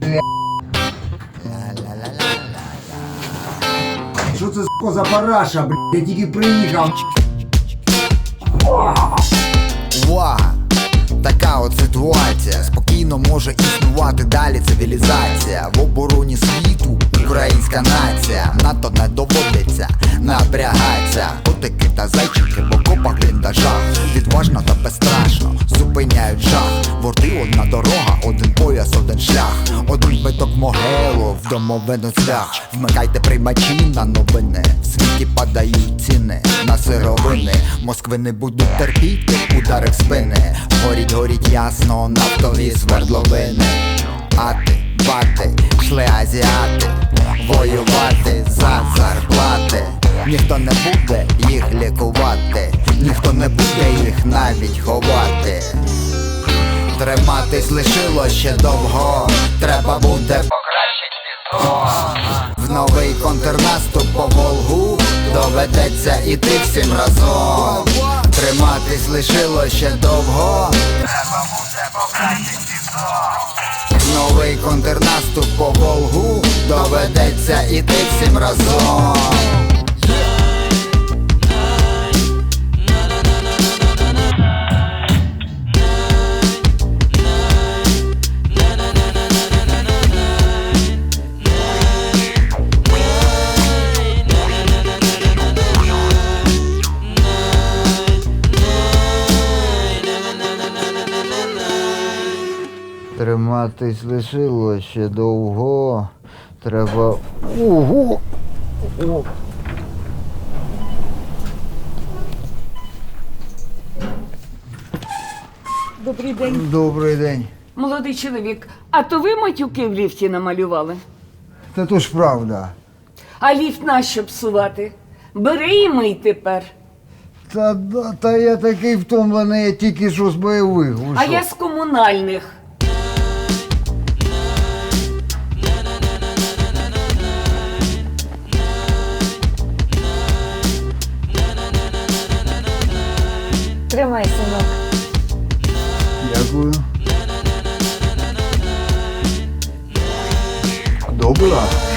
бля. Що це сука за параша, бля? Я тільки приїхав. Увага! Така от ситуація. Спокійно може існувати далі цивілізація. В обороні світу українська нація. НАТО не доводиться, напрягаться. Котики та зайчики в окопах бліндажах. Відважно та безстрашно зупиняють жах. Ворти одна дорога, один пояс, один шлях. Один биток могилу, в домовину цвях. Вмикайте приймачі на новини. В світі падають ціни на сировини. Москви не будуть терпіти удари в спини. Горіть ясно нафтові свердловини. Ати, бати, шли азіати воювати за зарплати. Ніхто не буде їх лікувати, ніхто не буде їх навіть ховати. Триматись лишило ще довго, треба буде покращить відро. В новий контрнаступ по Волгу доведеться іти всім разом. Триматись лишило ще довго, треба буде покращить відро. В новий контрнаступ по Волгу доведеться іти всім разом. Триматись лишило ще довго, треба... Ого! Добрий день. Добрий день. Молодий чоловік, а то ви матюки в ліфті намалювали? Та то ж правда. А ліфт нащо псувати? Бери і мий тепер. Та я такий втомлений, я тільки що з бойових. Ви А що? я з комунальних. Тримай, синок. Дякую. Добре.